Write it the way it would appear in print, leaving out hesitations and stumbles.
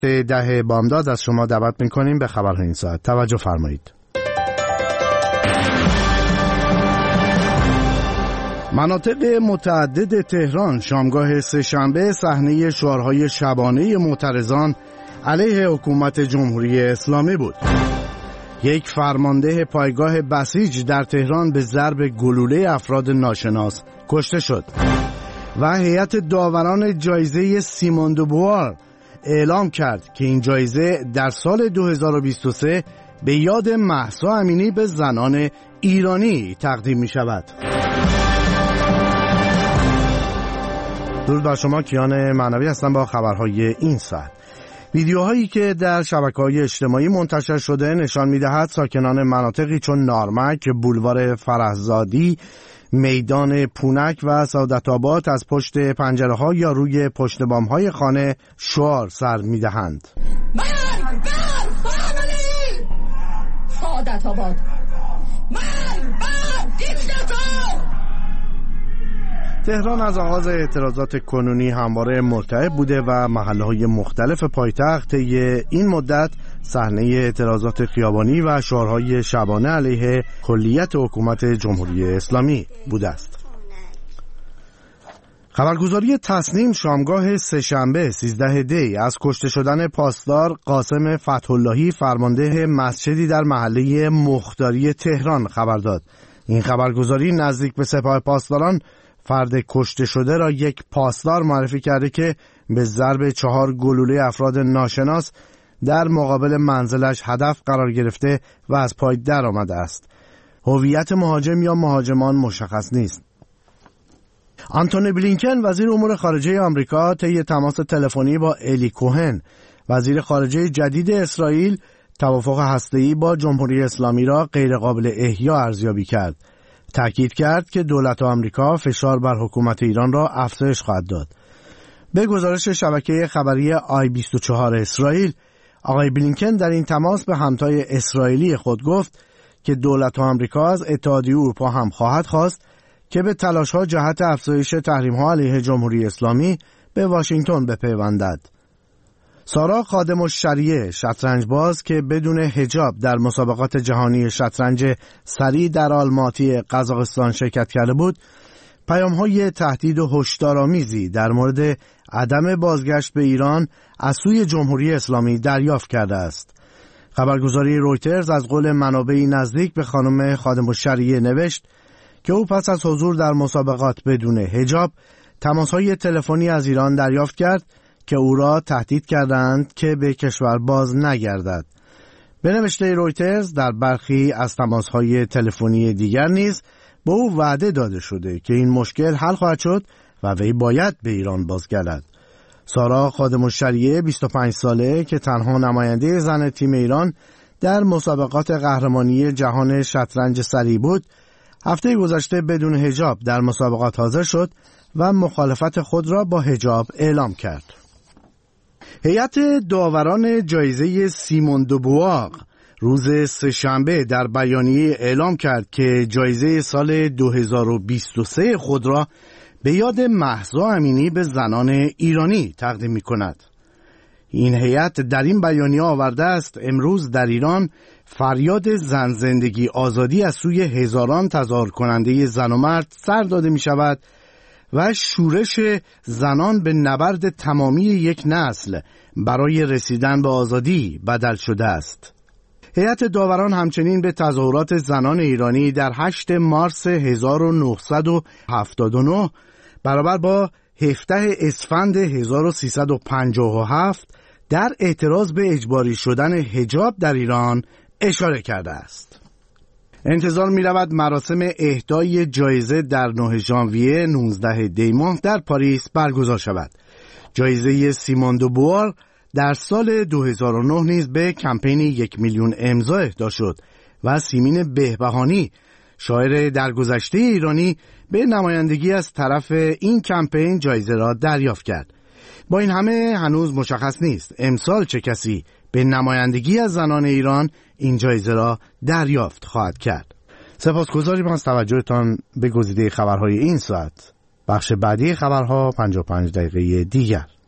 10 بامداد از شما دعوت می‌کنیم به خبرهای این ساعت. توجه فرمایید. مناطق متعدد تهران شامگاه سه‌شنبه صحنه شعارهای شبانه معترضان علیه حکومت جمهوری اسلامی بود. یک فرمانده پایگاه بسیج در تهران به ضرب گلوله افراد ناشناس کشته شد و هیئت داوران جایزه سیمون دو بووار اعلام کرد که این جایزه در سال 2023 به یاد مهسا امینی به زنان ایرانی تقدیم می شود. درود بر شما، کیان معنوی هستم با خبرهای این ساعت. ویدیوهایی که در شبکه‌های اجتماعی منتشر شده نشان می‌دهد ساکنان مناطقی چون نارمک، بولوار فرهزادی، میدان پونک و سعادت‌آباد از پشت پنجره‌ها یا روی پشت بام‌های خانه شعار سر می‌دهند. مرگ بر خامنه‌ای! سعادت‌آباد! مرگ بر دیکتاتور! تهران از آغاز اعتراضات کنونی همواره مرتعب بوده و محله‌های مختلف پایتخت طی این مدت صحنه اعتراضات خیابانی و شعارهای شبانه علیه کلیت حکومت جمهوری اسلامی بوده است. خبرگزاری تصنیم شامگاه سه‌شنبه 13 دی از کشته شدن پاسدار قاسم فتح‌اللهی فرمانده مسجدی در محله مختاری تهران خبر داد. این خبرگزاری نزدیک به سپاه پاسداران فرد کشته شده را یک پاسدار معرفی کرده که به ضرب 4 گلوله افراد ناشناس در مقابل منزلش هدف قرار گرفته و از پای در آمده است. هویت مهاجم یا مهاجمان مشخص نیست. آنتونی بلینکن وزیر امور خارجه آمریکا طی تماس تلفنی با الی کوهن وزیر خارجه جدید اسرائیل توافق هسته‌ای با جمهوری اسلامی را غیرقابل احیا ارزیابی کرد. تأکید کرد که دولت آمریکا فشار بر حکومت ایران را افزایش خواهد داد. به گزارش شبکه خبری I24 اسرائیل، آقای بلینکن در این تماس به همتای اسرائیلی خود گفت که دولت آمریکا از اتحادیه اروپا هم خواهد خواست که به تلاش‌ها جهت افزایش تحریم‌ها علیه جمهوری اسلامی به واشنگتن بپیوندد. سارا خادم الشریعه، شطرنجباز که بدون حجاب در مسابقات جهانی شطرنج سری در آلماتی قزاقستان شرکت کرده بود، پیام‌های تهدید و هشدارآمیزی در مورد عدم بازگشت به ایران از سوی جمهوری اسلامی دریافت کرده است. خبرگزاری رویترز از قول منابعی نزدیک به خانم خادم الشریعه نوشت که او پس از حضور در مسابقات بدون حجاب تماس‌های تلفنی از ایران دریافت کرد که او را تهدید کردند که به کشور باز نگردد. به نوشته رویترز در برخی از تماس‌های تلفنی دیگر نیز به او وعده داده شده که این مشکل حل خواهد شد و وی باید به ایران بازگردد. سارا خادم الشریعه 25 ساله که تنها نماینده زن تیم ایران در مسابقات قهرمانی جهان شطرنج سری بود، هفته گذشته بدون حجاب در مسابقات حاضر شد و مخالفت خود را با حجاب اعلام کرد. هیئت داوران جایزه سیمون دو بووار روز سه‌شنبه در بیانیه اعلام کرد که جایزه سال 2023 خود را به یاد مهسا امینی به زنان ایرانی تقدیم می کند. این هیئت در این بیانیه آورده است امروز در ایران فریاد زن زندگی آزادی از سوی هزاران تظاهر کننده زن و مرد سر داده می شود و شورش زنان به نبرد تمامی یک نسل برای رسیدن به آزادی بدل شده است. هیئت داوران همچنین به تظاهرات زنان ایرانی در 8 مارس 1979 برابر با 17 اسفند 1357 در اعتراض به اجباری شدن حجاب در ایران اشاره کرده است. انتظار می رود مراسم اهدای جایزه در 9 ژانویه 19 دی ماه در پاریس برگزار شود. جایزه سیمون دو بووار در سال 2009 نیز به کمپین 1 میلیون امضا اهدا شد و سیمین بهبهانی شاعر درگذشته ایرانی به نمایندگی از طرف این کمپین جایزه را دریافت کرد. با این همه هنوز مشخص نیست امسال چه کسی به نمایندگی از زنان ایران این جایزه را دریافت خواهد کرد. سپاسگزاریم از توجهتان به گزیده خبرهای این ساعت. بخش بعدی خبرها 55 دقیقه دیگر.